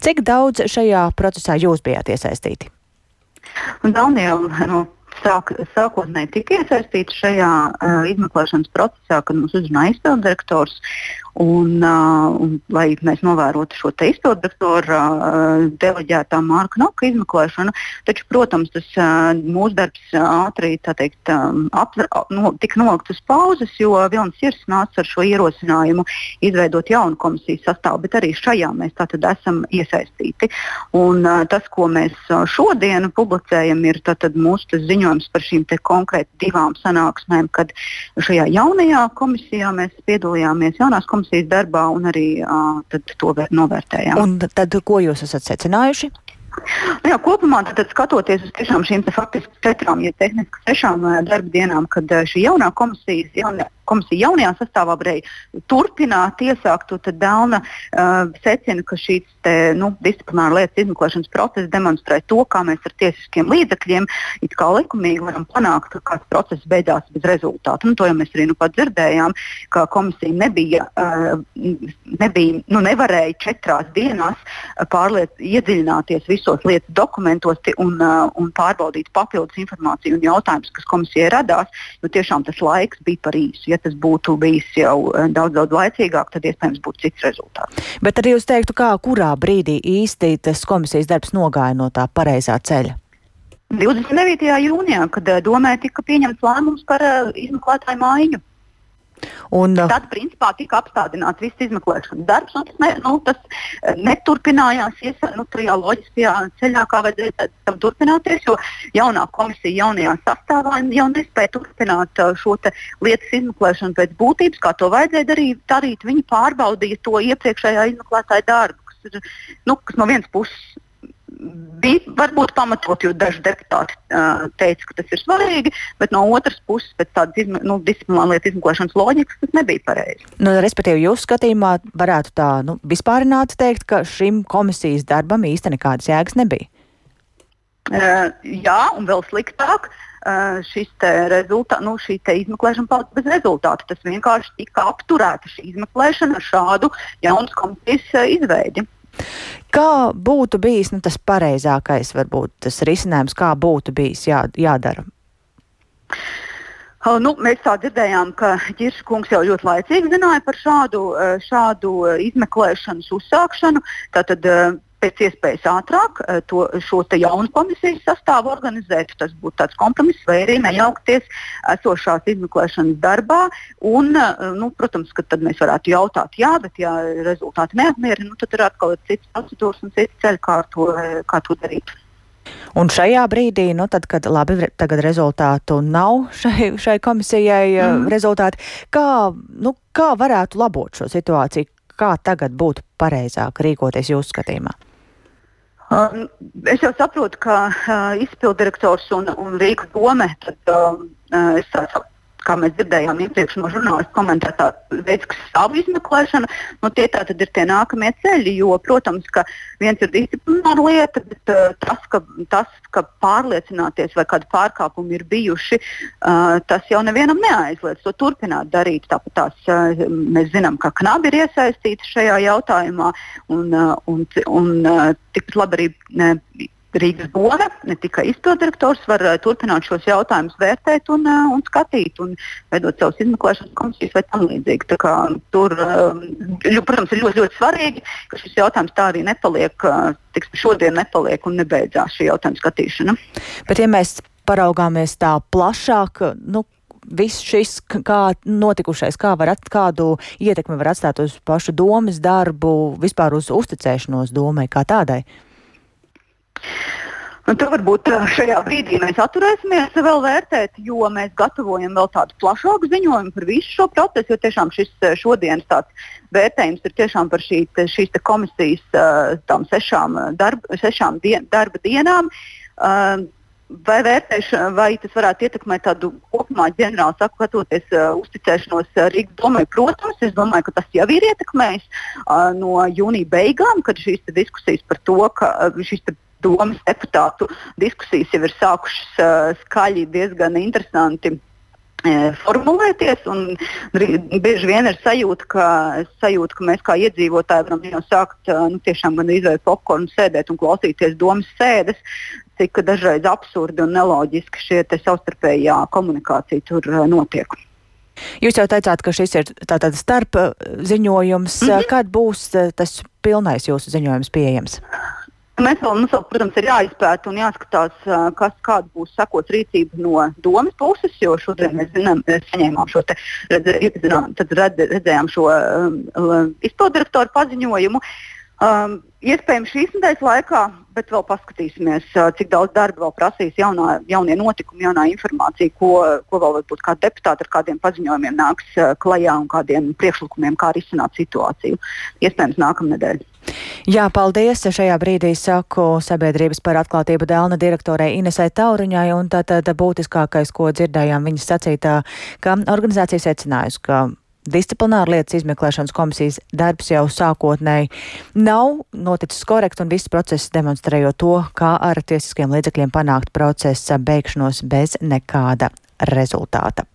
Cik daudz šajā procesā jūs bijāt iesaistīti? Daniela, sākotnēji tika iesaistīta šajā izmeklēšanas procesā, kad mums uzrunāja izpilddirektors. Lai mēs novērotu šo izpilddirektora deleģētā Mārka Noka izmeklēšanu, taču, protams, tas mūsu darbs ātri tika nolikts uz pauzes, jo Vilnis Irs nāca ar šo ierosinājumu izveidot jaunu komisijas sastāvu, bet arī šajā mēs tātad esam iesaistīti. Un tas, ko mēs šodien publicējam, ir tātad mūsu ziņojums par šīm te konkrēti divām sanāksmēm, kad šajā jaunajā komisijā mēs piedalījāmies jaunās komisijas darbā un arī to novērtējām. Un tad, ko jūs esat secinājuši? Jā, kopumā tad skatoties uz tiešām šīm faktiski 4, ja tehniski 6 darba dienām, kad šī jaunā komisija jaunajā sastāvā varēja turpināt iesāktu, tad Dāna secina, ka šīs disciplināra lietas izmeklēšanas process demonstrē to, kā mēs ar tiesiskiem līdzekļiem it kā likumīgi varam panākt, ka kāds process beidzās bez rezultātu. To jau mēs arī pat dzirdējām, ka komisija nevarēja 4 dienās iedziļināties visos lietas dokumentos un pārbaudīt papildus informāciju un jautājumus, kas komisijai radās, jo tiešām tas laiks bija par īsu. Ja tas būtu bijis jau daudz laicīgāk, tad iespējams būtu cits rezultāts. Bet arī jūs teiktu, kurā brīdī īsti tas komisijas darbs nogāja no tā pareizā ceļa? 29. jūnijā, kad domē tika pieņemts lēmums par izmeklētāju maiņu. Tad, principā, tika apstādināts viss izmeklēšanas darbs, un tas neturpinājās tajā loģiskajā ceļā, kā vajadzēja tam turpināties, jo jaunā komisija jaunajā sastāvā jau nespēja turpināt šo lietas izmeklēšanu pēc būtības, kā to vajadzēja darīt. Viņi pārbaudīja to iepriekšējā izmeklētāja darbu, kas no vienas puses bija varbūt pamatot, jo daži deputāti teica, ka tas ir svarīgi, bet no otras puses, pēc tādas disciplināra lietu izmeklēšanas loģikas, tas nebija pareizi. Respektīvi, jūsu skatījumā varētu tā vispārināti teikt, ka šim komisijas darbam īsti nekādas jēgas nebija? Jā, un vēl sliktāk. Šī izmeklēšana palika bez rezultātu. Tas vienkārši tika apturēta šī izmeklēšana ar šādu jaunas komisijas izveidi. Kā būtu bijis tas pareizākais, varbūt tas risinājums, kā būtu bijis jādara? Mēs tā dzirdējām, ka Ģirša kungs jau ļoti laicīgi zināja par šādu izmeklēšanas uzsākšanu. Tātad pēc iespējas ātrāk šo jaunu komisijas sastāvu organizēt. Tas būtu tāds kompromiss, vai arī nejaukties esošās izmeklēšanas darbā. Un, protams, ka tad mēs varētu jautāt, bet ja rezultāti neapmierina, tad ir atkal cits procedūras un cits ceļi, kā to darīt. Un šajā brīdī, tad, kad tagad rezultātu nav šai komisijai rezultāti, kā varētu labot šo situāciju? Kā tagad būtu pareizāk rīkoties jūsu skatījumā? Es jau saprotu, ka izpilddirektors un Rīgas dome, kā mēs dzirdējām iepriekš no žurnālistu komentētā, veids savu izmeklēšanu, tie tātad ir tie nākamie ceļi, jo, protams, ka viens ir disciplināra lieta, bet tas, ka pārliecināties, vai kādi pārkāpumi ir bijuši, tas jau nevienam neaizliedz to turpināt darīt. Tāpat mēs zinām, ka Knabi ir iesaistīti šajā jautājumā, un tikpat labi arī Rīgas dome, ne tikai izpilddirektors, var turpināt šos jautājumus vērtēt un skatīt un veidot savus izmeklēšanas komisijas vai tam līdzīgi. Tā kā tur, protams, ir ļoti, ļoti svarīgi, ka šis jautājums tā arī nepaliek, šodien nepaliek un nebeidzās šī jautājuma skatīšana. Bet ja mēs paraugāmies tā plašāk, viss šis, kā notikušais, kādu ietekmi var atstāt uz pašu domes darbu, vispār uz uzticēšanos domai kā tādai? To varbūt šajā brīdī mēs atturēsimies vēl vērtēt, jo mēs gatavojam vēl tādu plašāku ziņojumu par visu šo procesu, jo tiešām šis šodienas tāds vērtējums ir tiešām par šīs komisijas tām 6 darba dienām. Vai tas varētu ietekmēt tādu kopumā ģenerāli skatoties uzticēšanos Rīgas domai? Protams, es domāju, ka tas jau ir ietekmējis no jūnija beigām, kad šīs diskusijas par to, ka šīs domas deputātu diskusijas jau ir sākušas skaļi, diezgan interesanti formulēties, un bieži vien ir sajūta, ka mēs kā iedzīvotāji varam jau sākt tiešām gan izvēlēt popkornu, sēdēt un klausīties domas sēdes, cik dažreiz absurdi un neloģiski šie savstarpējā komunikācija tur notiek. Jūs jau teicāt, ka šis ir tātad starp ziņojums. Kad būs tas pilnais jūsu ziņojums pieejams? Mums vēl, protams, ir jāizpēta un jāskatās, kāda būs sekots rīcība no domas puses, jo šodien mēs saņēmām šo redzējām šo izpildirektoru paziņojumu. Iespējams šīs nedēļas laikā, bet vēl paskatīsimies, cik daudz darba vēl prasīs jaunie notikumi, jaunā informācija, ko vēl varbūt kā deputāti ar kādiem paziņojumiem nāks klajā un kādiem priekšlikumiem, kā risināt situāciju. Iespējams nākamnedēļ. Jā, paldies. Šajā brīdī saku Sabiedrības par atklātību Delna direktorei Inesai Tauriņai, un tātad būtiskākais, ko dzirdējām viņas sacītā, ka organizācija secinājusi, ka disciplināra lietas izmeklēšanas komisijas darbs jau sākotnēji nav noticis korekti, un viss process demonstrējot to, kā ar tiesiskiem līdzekļiem panākt procesa beigšanos bez nekāda rezultāta.